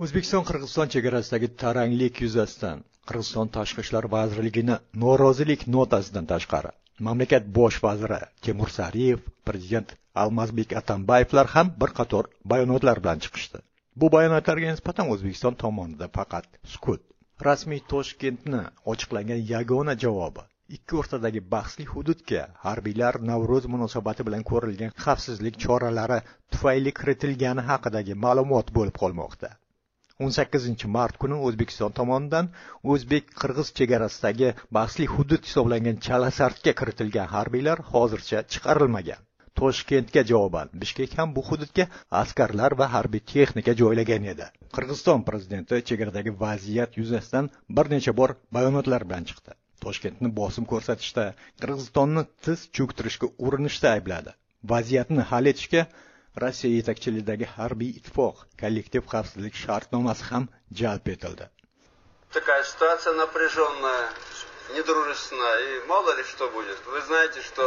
O'zbekiston-Qirg'iziston chegarasidagi taranglik yuzasidan Qirg'iziston Tashqi ishlar vazirligini norozilik notasidan tashqari mamlakat bosh vaziri Temur Sariyev, prezident Almazbek Atambayevlar ham bir qator bayonotlar bilan chiqishdi. Bu bayonotlarga nisbatan O'zbekiston tomonidan faqat sukut. Rasmiy Toshkentni ochiqlangan yagona javobi ikki o'rtadagi bahsli hududga harbiylar Navro'z munosabati bilan ko'rilgan xavfsizlik choralari tufayli kiritilgani haqidagi ma'lumot bo'lib qolmoqda. 18 mart kuni O'zbekiston tomonidan O'zbek-Qirg'iz chegarasidagi bahsli hudud hisoblangan Chalasartga kiritilgan harbiylar hozircha chiqarilmagan. Toshkentga javoban Bishkek ham bu hududga askarlar va harbiy texnika joylagan edi. Qirg'iziston prezidenti chegaradagi vaziyat yuzasidan bir necha bor bayonotlar bilan chiqdi. Toshkentni bosim ko'rsatishda, Qirg'izistonni tiz cho'ktirishga urinishda aybladi. Vaziyatni hal etishga Rossiya yetakchiligidagi harbiy ittifoq kollektiv xavfsizlik shartnomasi ham jalb etildi. Такая ситуация напряженная, недружественная, и мало ли что будет. Вы знаете, что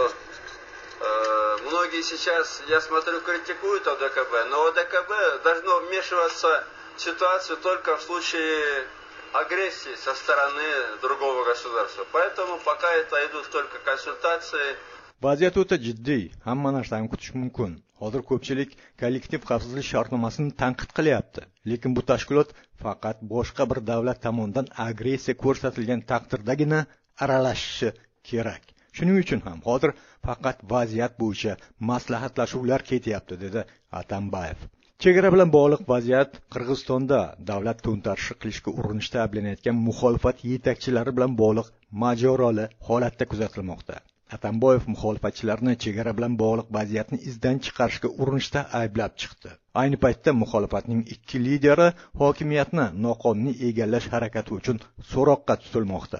многие сейчас, я смотрю, критикуют ОДКБ, но ОДКБ должно вмешиваться в ситуацию только в случае агрессии со стороны другого государства. Поэтому пока это идут только консультации. Vaziyat o'ta jiddiy, hamma narsani kutish mumkin. Hozir ko'pchilik kollektiv xavfsizlik shartnomasini tanqid qilyapti, lekin bu tashkilot faqat boshqa bir davlat tomonidan agressiya ko'rsatilgan taqdirdagina aralashishi kerak. Shuning uchun ham hozir faqat vaziyat bo'yicha maslahatlashuvlar ketyapti, dedi Atambayev. Chegara bilan bog'liq vaziyat Qirg'izistonda davlat to'ntarishi qilishga urinishda ayblanayotgan muxolifat yetakchilari bilan bog'liq mojaroli holatda kuzatilmoqda. Atambayev muxolifatchilarni chegara bilan bog'liq vaziyatni izdan chiqarishga urinishda ayblab chiqdi. Ayni paytda muxolifatning ikki lideri hokimiyatni noqonuniy egallash harakati uchun so'roqqa tutilmoqda.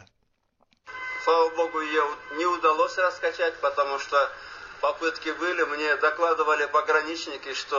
Слава богу, ее не удалось раскачать, потому что попытки были. Мне докладывали пограничники, что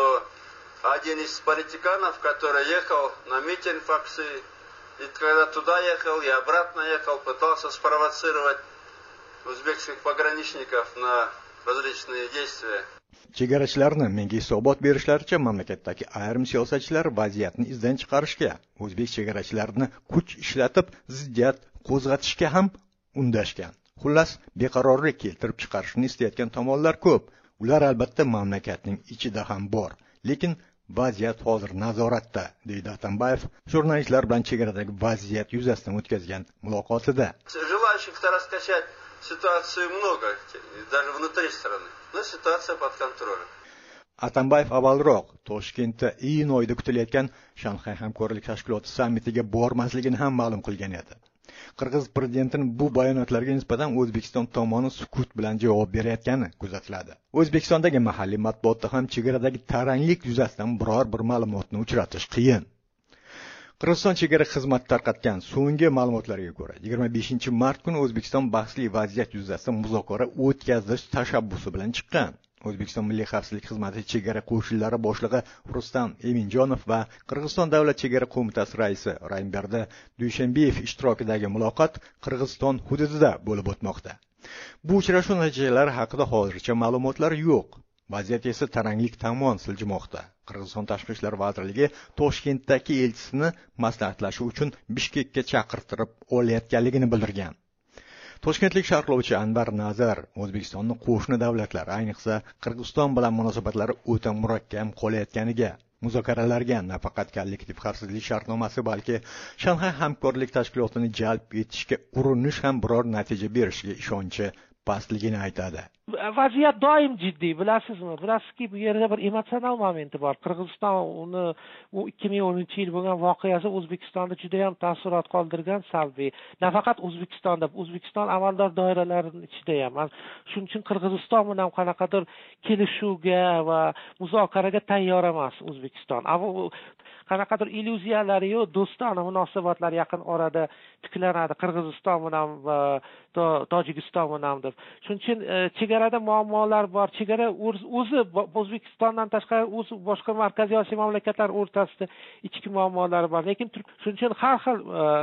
один из политиканов, который ехал на митинг в Аксы, и когда туда ехал и обратно ехал, пытался спровоцировать o'zbekiston pogranichnikov na различные действия. Chegarachilarni menga hisobot berishlaricha mamlakatdagi ayrim siyosatchilar vaziyatni izdan chiqarishga, o'zbek chegarachilarini kuch ishlatib ziddiyat qo'zg'atishga ham undashgan. Xullas, beqarorlik keltirib chiqarishni istayotgan tomonlar ko'p. Ular albatta mamlakatning ichida ham bor, lekin vaziyat hozir nazoratda, deydi Atambayev jurnalistlar bilan chegaradagi vaziyat yuzasidan o'tkazgan muloqotida. Желающих раскачать ситуацию много, даже внутри страны, но ситуация под контролем. Atambayev avvalroq Toshkentda iyun oyida kutilayotgan Shanxay hamkorlik tashkiloti sammitiga bormasligini ham ma'lum qilgan edi. Qirg'iz prezidentining bu bayonotlarga nisbatan O'zbekiston tomoni sukut bilan javob berayotgani kuzatiladi. O'zbekistondagi mahalliy matbuotda ham chegaradagi taranglik yuzasidan biror bir ma'lumotni uchratish qiyin. Qirg'iziston chegara xizmati tarqatgan so'nggi ma'lumotlarga ko'ra, 25 mart kuni O'zbekiston bahsli vaziyat yuzasidan muzokara o'tkazish tashabbusi bilan chiqqan. O'zbekiston Milliy xavfsizlik xizmati chegara qo'shinlari boshlig'i Rustam Eminjonov va Qirg'iziston davlat chegara qo'mitasi raisi Raimberdi Dushanbeyev ishtirokidagi muloqot Qirg'iziston hududida bo'lib o'tmoqda. Bu uchrashuv natijalari haqida hozircha ma'lumotlar yo'q. Vaziyat esa taranglik tomon siljimoqda. Qirg'iziston Tashqi ishlar vazirligi Toshkentdagi elchisini maslahatlashuv uchun Bishkekka chaqirtirib olayotganligini bildirgan. Toshkentlik sharhlovchi Anvar Nazar O'zbekistonning qo'shni davlatlar, ayniqsa Qirg'iziston bilan munosabatlari o'ta murakkab qolayotganiga, muzokaralarga nafaqat kollektiv xavfsizlik shartnomasi, balki Shanxay hamkorlik tashkilotini jalb etishga urinish ham biror natija berishiga ishonchi pastligini aytadi. Vaziyat doim jiddiy, bilasizmi? Bilasizki, bu yerda bir emotsional momenti bor. Qirg'iziston uni u 2010-yil bo'lgan voqeasi O'zbekistonda juda ham taassurot qoldirgan salbiy. Nafaqat O'zbekistonda, O'zbekiston amaldor doiralarining ichida ham. Shuning uchun Qirg'iziston bilan qanaqadir kelishuvga va muzokaraga tayyor emas O'zbekiston. Qanaqadir illyuziyalari-yu do'stona munosabatlar yaqin orada tiklanadi Qirg'iziston bilan va Tojikiston bilan deb. Shuning uchun chegarada muammolar bor. Chegara o'zi O'zbekistondan tashqari o'zi boshqa markaziy Osiyo mamlakatlari o'rtasida ichki muammolar bor. Lekin shuning uchun har xil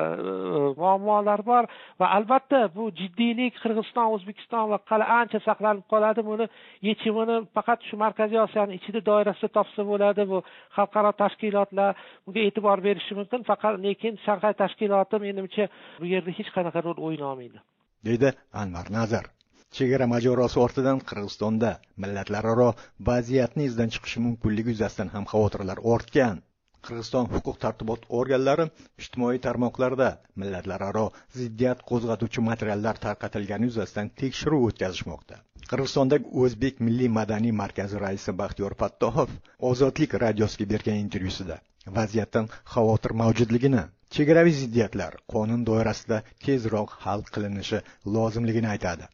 muammolar bor va albatta bu jiddiylik Qirg'iziston, O'zbekiston va qala ancha saqlanib qoladi. Buni yechimini faqat shu markaziy Osiyoning ichida doirasida topsa bo'ladi. Bu xalqaro tashkilotlar bunga e'tibor berishi mumkin, faqat lekin Shanxay tashkiloti menimcha bu yerda hech qanaqa rol o'ynay olmaydi, deydi Anvar Nazar. Chegara mojarosi ortidan Qirg'izistonda millatlararo vaziyatni izdan chiqishi mumkinligi yuzasidan ham xavotirlar ortgan. Qirg'iziston huquq-tartibot organlari ijtimoiy tarmoqlarda millatlararo ziddiyat qo'zg'atuvchi materiallar tarqatilgani yuzasidan tekshiruv o'tkazishmoqda. Qirg'izistondagi O'zbek Milliy madaniy markazi raisi Baxtiyor Fattohov Ozodlik radiosiga bergan intervyusida vaziyatdan xavotir mavjudligini, chegaraviy ziddiyatlar qonun doirasida tezroq hal qilinishi lozimligini aytadi.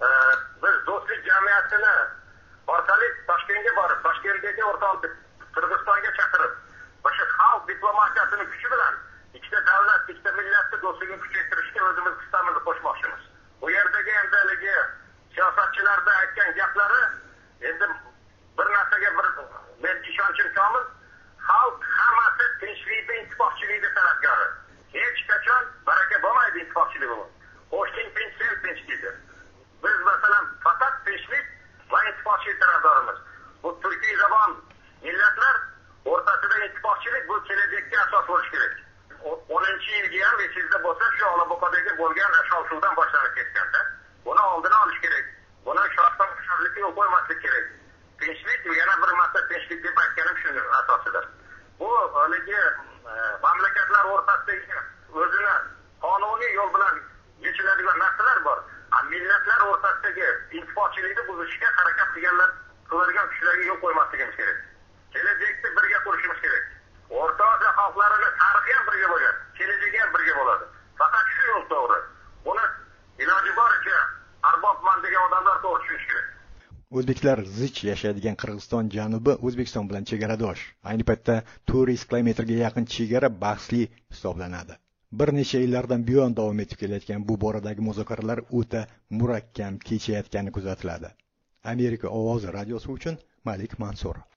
Biz do'stlik jamiyatini orqali Toshkentga borib, Toshkentdagi o'rtoq Qirg'izistonga chaqirib, o'sha xalq diplomatiyasini kuchi bilan ikkita davlat, ikkita millatni do'stligini kuchaytirishga o'zimiz hissamizni qo'shmoqchimiz. Bu yerdagi endaligi siyosatchilarda aytgan gaplari endi bir narsaga men ishonchim komil, xalq hammasi tinchlikda ittifoqchilikda talabgori. Hech qachon baraka bo'lmaydi ittifoqchilik bilan. Qo'shning tinch, sen tinch deydi. Biz masalan faqat tinchlik va ittifoqchilik tarafdorimiz. Bu turkiy zabon millatlar o'rtasida ittifoqchilik bu kelajakka asos bo'lishi kerak. 10-yilga ham esingizda bo'lsa, shu Olaboqadagi bo'lgan shov-shuvdan boshlanib ketganda, buni oldini olish kerak. Buni shoshqonlikka yo'l qo'ymaslik kerak. Tinchlik yana bir marta tinchlik deb aytganim shuning asosidir. Bu haligi mamlakatlar o'rtasidagi o'zini qonuniy yo'l bilan yechiladigan narsalar bor. Millatlar o'rtasidagi ittifoqchilikni buzishga harakat qiladigan kuchlarga yo'l qo'ymasligimiz kerak. Kelajakda birga qurishimiz kerak. O'rta Osiyo xalqlarini tarixi ham birga bo'ladi, kelajagi ham birga bo'ladi. Faqat shu yo'l to'g'ri. Buni iloji boricha arbobman degan odamlar to'g'ri tushunishi kerak. O'zbeklar zich yashaydigan Qirg'iziston janubi O'zbekiston bilan chegaradosh. Ayni paytda 400 kilometrga yaqin chegara bahsli hisoblanadi. Bir necha yillardan buyon davom etib kelayotgan bu boradagi muzokaralar o'ta murakkab kechayotgani kuzatiladi. Amerika ovozi radiosi uchun Malik Mansur.